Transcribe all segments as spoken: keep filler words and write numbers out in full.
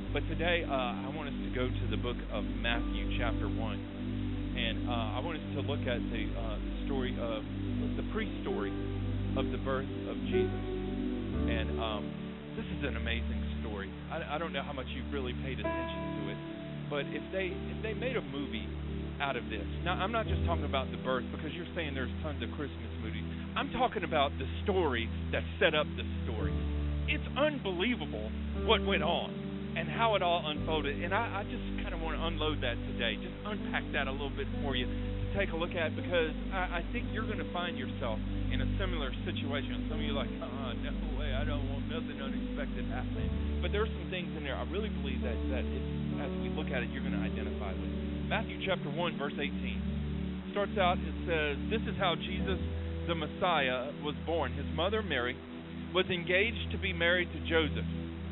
But today, uh, I want us to go to the book of Matthew, chapter one. And uh, I want us to look at the uh, story of, the pre-story of the birth of Jesus. And um, this is an amazing story. I, I don't know how much you've really paid attention to it, but if they if they made a movie out of this, now I'm not just talking about the birth, because you're saying there's tons of Christmas movies. I'm talking about the story that set up the story. It's unbelievable what went on and how it all unfolded. And I, I just kind of want to unload that today, just unpack that a little bit for you to take a look at, because I, I think you're going to find yourself in a similar situation. Some of you are like, uh, no way, I don't want nothing unexpected happening. But there are some things in there I really believe that, that it, as we look at it, you're going to identify with. Matthew chapter one, verse eighteen. Starts out, it says, this is how Jesus, the Messiah, was born. His mother, Mary, was engaged to be married to Joseph.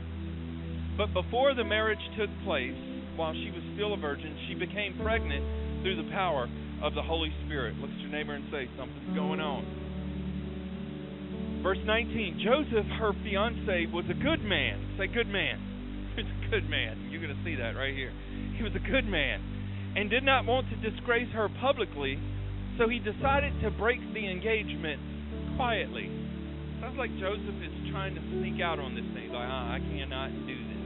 But before the marriage took place, while she was still a virgin, she became pregnant through the power of the Holy Spirit. Look at your neighbor and say, something's going on. Verse nineteen, Joseph, her fiance, was a good man. Say, good man. He was a good man. You're going to see that right here. He was a good man and did not want to disgrace her publicly, so he decided to break the engagement quietly. Sounds like Joseph is trying to sneak out on this thing. He's like, ah, I cannot do this.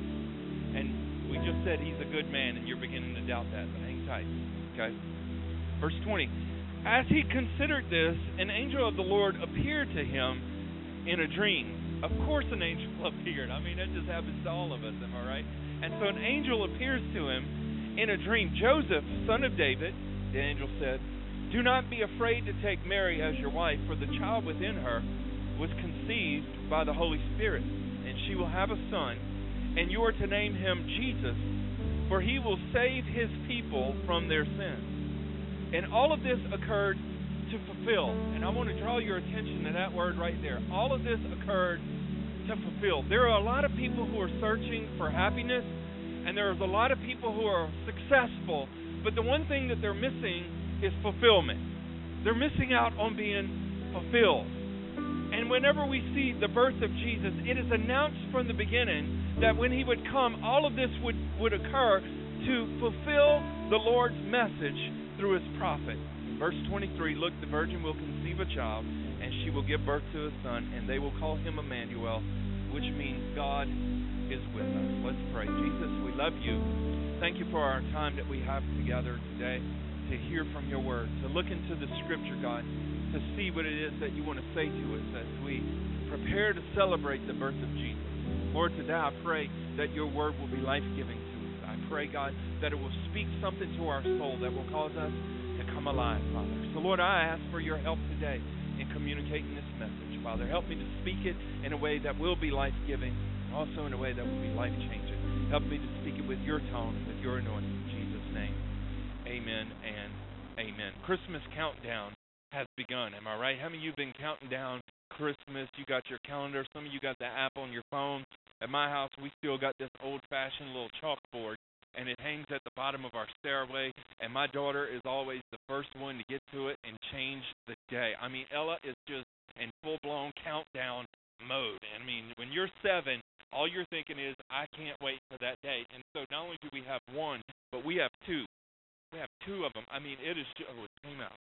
And we just said he's a good man, and you're beginning to doubt that, but hang tight. Okay? Verse twenty. As he considered this, an angel of the Lord appeared to him in a dream. Of course an angel appeared. I mean, that just happens to all of us, am I right? And so an angel appears to him in a dream. Joseph, son of David, the angel said, do not be afraid to take Mary as your wife, for the child within her was conceived by the Holy Spirit, and she will have a son, and you are to name him Jesus, for he will save his people from their sins. And all of this occurred to fulfill. And I want to draw your attention to that word right there. All of this occurred to fulfill. There are a lot of people who are searching for happiness, and there's a lot of people who are successful, but the one thing that they're missing is fulfillment. They're missing out on being fulfilled. And whenever we see the birth of Jesus, it is announced from the beginning that when he would come, all of this would, would occur to fulfill the Lord's message through his prophet. Verse twenty-three, look, the virgin will conceive a child, and she will give birth to a son, and they will call him Emmanuel, which means God is with us. Let's pray. Jesus, we love you. Thank you for our time that we have together today to hear from your word, to look into the scripture, God, to see what it is that you want to say to us as we prepare to celebrate the birth of Jesus. Lord, today I pray that your word will be life-giving to us. I pray, God, that it will speak something to our soul that will cause us to come alive, Father. So, Lord, I ask for your help today in communicating this message, Father. Help me to speak it in a way that will be life-giving, also in a way that will be life-changing. Help me to speak it with your tone, with your anointing. In Jesus' name, amen and amen. Christmas countdown has begun. Am I right? How many of you have been counting down Christmas? You got your calendar. Some of you got the app on your phone. At my house, we still got this old-fashioned little chalkboard, and it hangs at the bottom of our stairway, and my daughter is always the first one to get to it and change the day. I mean, Ella is just in full-blown countdown mode. I mean, when you're seven, all you're thinking is, I can't wait for that day. And so not only do we have one, but we have two. We have two of them. I mean, it is just, oh, it came out.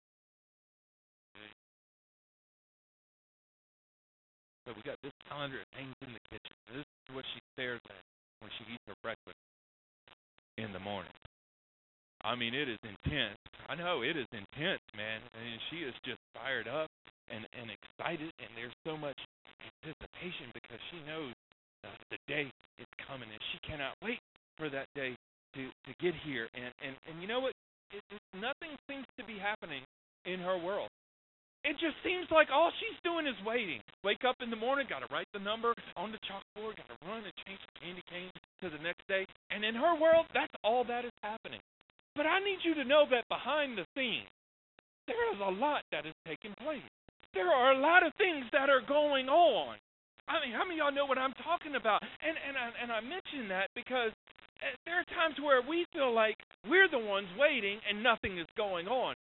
So we got this calendar that hangs in the kitchen. This is what she stares at when she eats her breakfast in the morning. I mean, it is intense. I know it is intense, man. I mean, she is just fired up and, and excited, and there's so much anticipation because she knows uh, the day is coming, and she cannot wait for that day to, to get here. And, and, and you know what? It, it, nothing seems to be happening in her world. It just seems like all she's doing is waiting. Wake up in the morning, got to write the number on the chalkboard, got to run and change the candy cane to the next day. And in her world, that's all that is happening. But I need you to know that behind the scenes, there is a lot that is taking place. There are a lot of things that are going on. I mean, how many of y'all know what I'm talking about? And and I, and I mention that because there are times where we feel like we're the ones waiting and nothing is going on.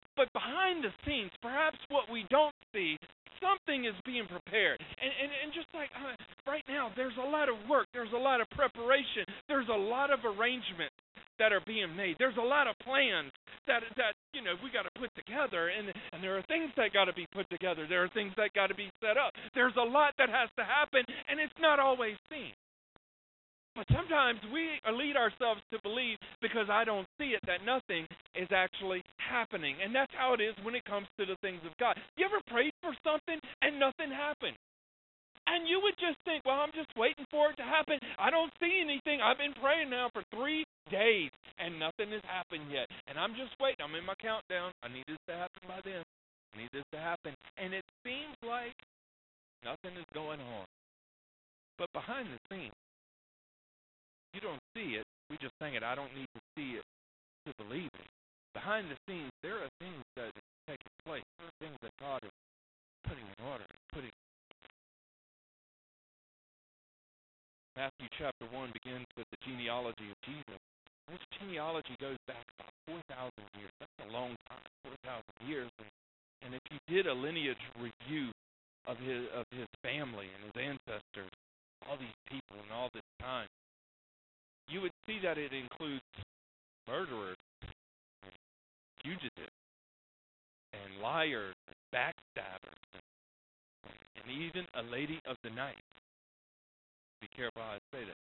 But behind the scenes, perhaps what we don't see, something is being prepared. And, and, and just like uh, right now, there's a lot of work. There's a lot of preparation. There's a lot of arrangements that are being made. There's a lot of plans that, that you know, we got to put together. And, and there are things that got to be put together. There are things that got to be set up. There's a lot that has to happen, and it's not always seen. But sometimes we lead ourselves to believe, because I don't see it, that nothing is actually happening. And that's how it is when it comes to the things of God. You ever prayed for something and nothing happened? And you would just think, well, I'm just waiting for it to happen. I don't see anything. I've been praying now for three days, and nothing has happened yet. And I'm just waiting. I'm in my countdown. I need this to happen by then. I need this to happen. And it seems like nothing is going on. But behind the scenes, you don't see it. We just sang it. I don't need to see it to believe it. Behind the scenes, there are things that are taking place. There are things that God is putting in order, putting. Matthew chapter one begins with the genealogy of Jesus. This genealogy goes back about four thousand years. That's a long time, four thousand years. And, and if you did a lineage review of his of his family and his ancestors, all these people and all this time, you would see that it includes murderers, and fugitives, and liars, and backstabbers, and, and even a lady of the night. Be careful how I say that.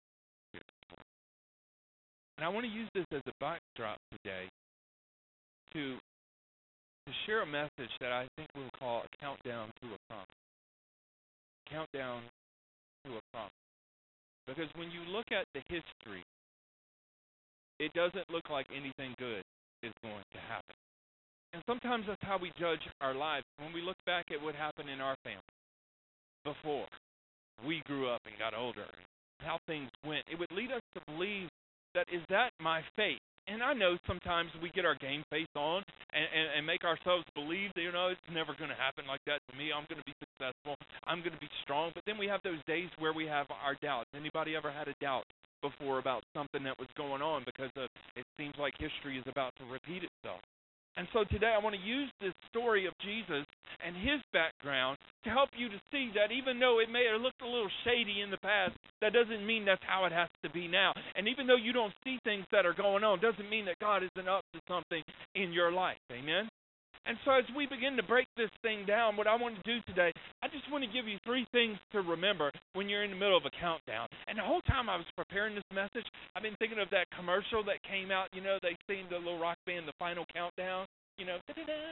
And I want to use this as a backdrop today to, to share a message that I think we'll call a countdown to a promise. Countdown to a promise. Because when you look at the history, it doesn't look like anything good is going to happen. And sometimes that's how we judge our lives. When we look back at what happened in our family before we grew up and got older, and how things went, it would lead us to believe that, is that my fate? And I know sometimes we get our game face on and, and, and make ourselves believe that, you know, it's never going to happen like that to me. I'm going to be successful. I'm going to be strong. But then we have those days where we have our doubts. Anybody ever had a doubt before about something that was going on because of, it seems like history is about to repeat itself? And so today I want to use this story of Jesus and his background to help you to see that even though it may have looked a little shady in the past, that doesn't mean that's how it has to be now. And even though you don't see things that are going on, doesn't mean that God isn't up to something in your life. Amen? And so as we begin to break this thing down, what I want to do today, I just want to give you three things to remember when you're in the middle of a countdown. And the whole time I was preparing this message, I've been thinking of that commercial that came out. You know, they sing the little rock band, The Final Countdown. You know,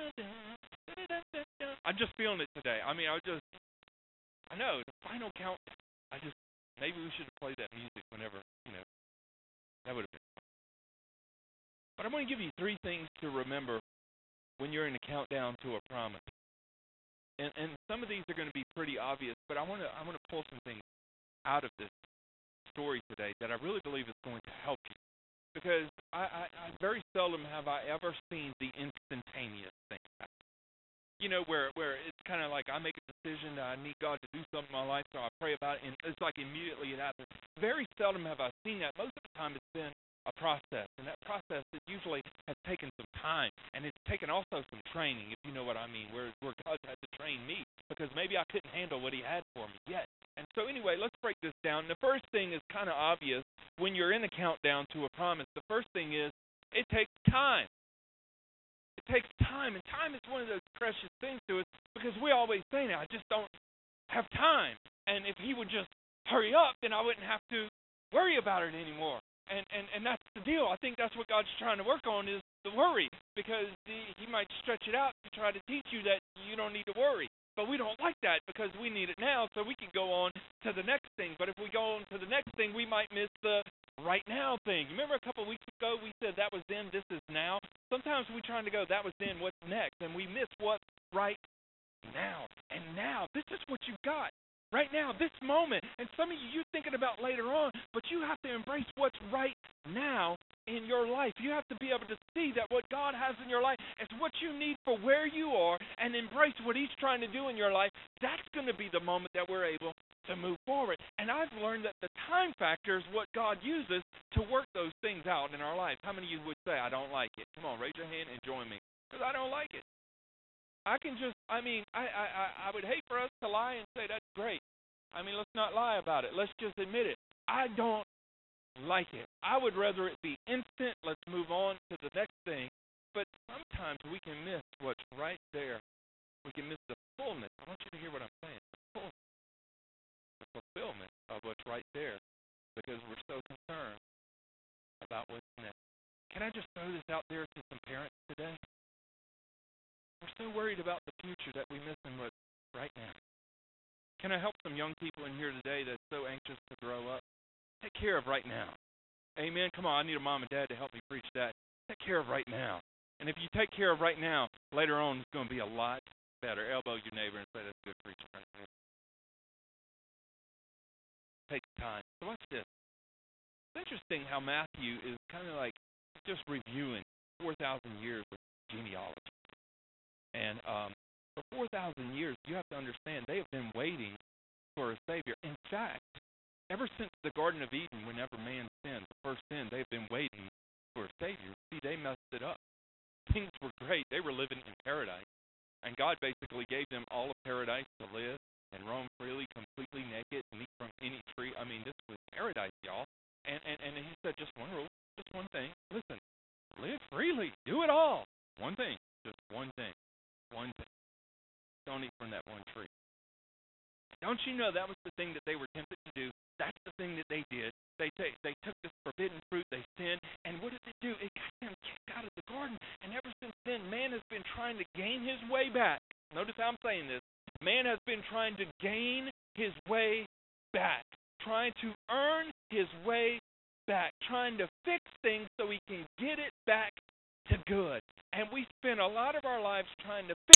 I'm just feeling it today. I mean, I was just, I know, The Final Countdown. I just, maybe we should have played that music whenever, you know, that would have been fun. But I want to give you three things to remember when you're in a countdown to a promise. And and some of these are going to be pretty obvious, but I want to I want to pull some things out of this story today that I really believe is going to help you. Because I, I, I very seldom have I ever seen the instantaneous thing happen. You know, where where it's kind of like I make a decision that I need God to do something in my life, so I pray about it, and it's like immediately it happens. Very seldom have I seen that. Most of the time it's been a process, and that process it usually has taken some time, and it's taken also some training, if you know what I mean, where where God had to train me, because maybe I couldn't handle what he had for me yet. And so anyway, let's break this down. The first thing is kind of obvious when you're in a countdown to a promise. The first thing is it takes time. It takes time, and time is one of those precious things to us, because we always say now, I just don't have time. And if he would just hurry up, then I wouldn't have to worry about it anymore. And, and and that's the deal. I think that's what God's trying to work on is the worry, because the, he might stretch it out to try to teach you that you don't need to worry. But we don't like that because we need it now so we can go on to the next thing. But if we go on to the next thing, we might miss the right now thing. Remember a couple of weeks ago we said that was then, this is now? Sometimes we're trying to go, that was then, what's next? And we miss what's right now. And now, this is what you've got. Right now, this moment. And some of you, you're thinking about later on, but you have to embrace what's right now in your life. You have to be able to see that what God has in your life is what you need for where you are and embrace what he's trying to do in your life. That's going to be the moment that we're able to move forward. And I've learned that the time factor is what God uses to work those things out in our life. How many of you would say, I don't like it? Come on, raise your hand and join me. because I don't like it. I can just, I mean, I, I, I I would hate for us to lie and say that's great. I mean, let's not lie about it. Let's just admit it. I don't like it. I would rather it be instant. Let's move on to the next thing. But sometimes we can miss what's right there. We can miss the fullness. I want you to hear what I'm saying. The fullness, the fulfillment of what's right there, because we're so concerned about what's next. Can I just throw this out there to some parents today? We're so worried about the future that we miss what's right now. Can I help some young people in here today that's so anxious to grow up? Take care of right now. Amen. Come on, I need a mom and dad to help me preach that. Take care of right now. And if you take care of right now, later on it's going to be a lot better. Elbow your neighbor and say, that's good preaching right there. Take time. So watch this. It's interesting how Matthew is kind of like just reviewing four thousand years of genealogy. And um, for four thousand years, you have to understand, they have been waiting for a Savior. In fact, ever since the Garden of Eden, whenever man sinned, the first sin, they've been waiting for a Savior. See, they messed it up. Things were great. They were living in paradise. And God basically gave them all of paradise to live and roam freely, completely naked, and eat from any tree. I mean, this was paradise, y'all. And, and, and he said just one rule, just one thing. Listen, live freely. Do it all. One thing. Just one thing. One thing. Don't eat from that one tree. Don't you know that was the thing that they were tempted to do? That's the thing that they did. They t- they took this forbidden fruit, they sinned, and what did it do? It got them kicked out of the garden. And ever since then, man has been trying to gain his way back. Notice how I'm saying this. Man has been trying to gain his way back, trying to earn his way back, trying to fix things so he can get it back to good. And we spend a lot of our lives trying to fix